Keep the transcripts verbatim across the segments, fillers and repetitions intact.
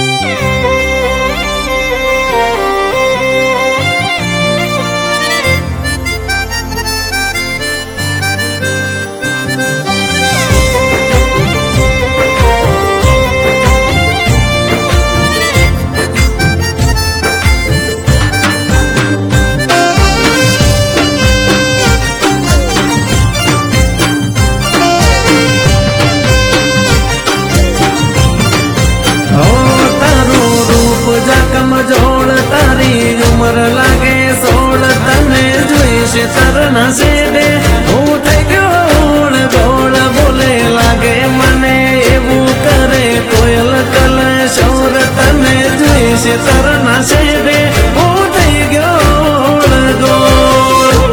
જોડ તારી ઉમર લાગે સોળ તને જોઈશ તરના શેડે હું થઈ ગયો ગોળ બોલે લાગે મને એવું કરે કોયલ કલ શોર તને જોઈશ તરના શેડે હું થઈ ગયો ગોળ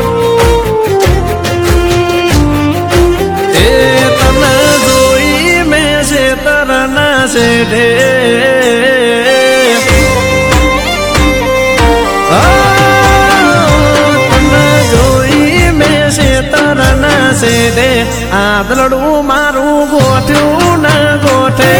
એ તને જોઈ મેં છે તરના શેડે આદલડું મારું ગોઠ્યું ના ગોઠે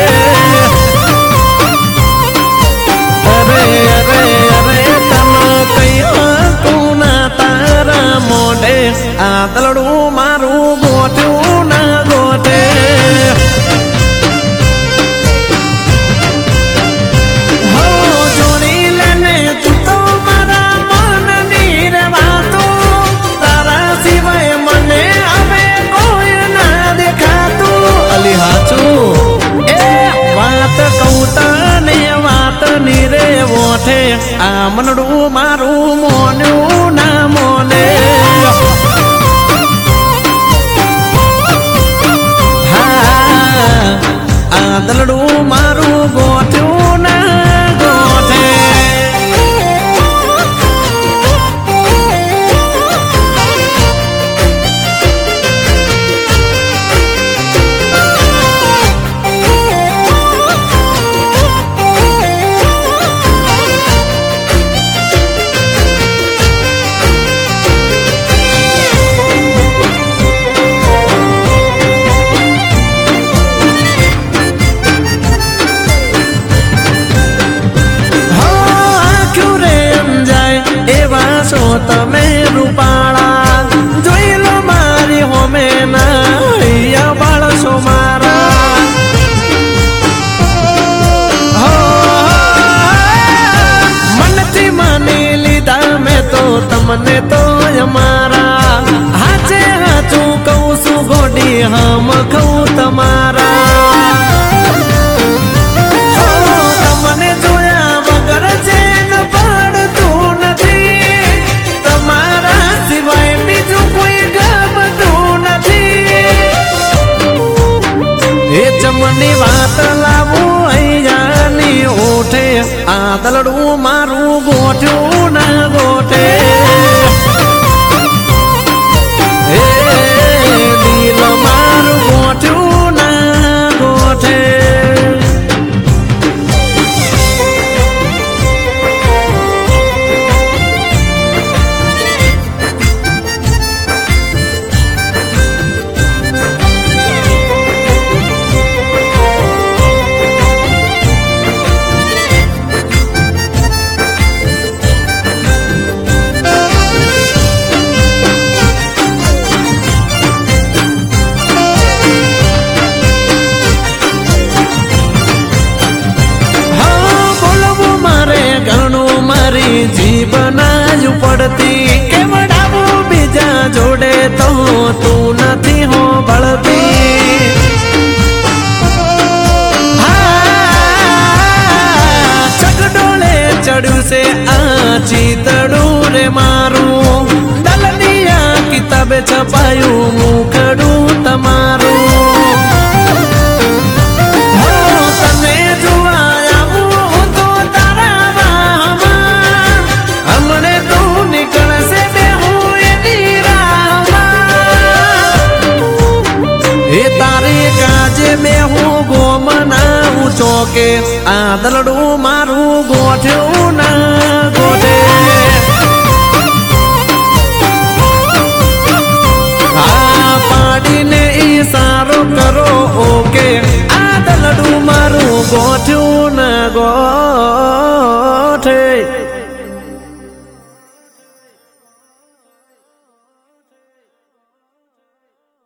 અરે અરે અરે તમે કઈ તું ના તારા મોઢે આદલડું મારું ગોઠ્યું ના ગોઠે હો જોડી લેને તું તો મારા મનની રે વાતો તારા સિવાય મને વાત કૌતાને વાત ની રે ઓઠે આ મનડું મારું મોન્યું ના મોને હા આ દલડું મારું ગોઠ્યું ના ગોઠે તમે રૂપાળા જોઈ લો મારી હોમે ના બાળસો મારા મનથી માની લીધા મેં તો તમને તો અમારા હાચે હાચું કહું છું ગોડી હમ ખઉં તમારા તમને જોયા વગર જેન પડતું નથી તમારા સિવાય બીજું કોઈ ગમતું નથી એ ચમની વાત લાવું અહીંયાની ઓઠે આ દલડું મારું ગોઠ્યું ના ગોઠે એ દિલ મારું ગોઠ્યું ના ગોઠે જીવનાયું પડતી કેવડાવું બીજા જોડે તો તું નથી હો ભળતી ચગડોળે ચડ્યું છે આ ચિતડું રે મારું દલદિયા કિતાબે છપાયું મુખડું તમારું ચોકે આ દલડું મારું ગોઠ્યું ના ગોઠે આ પાડીને ઈશારો કરો ઓકે આ દલડું મારું ગોઠ્યું ગોઠ્યું ન ગોઠે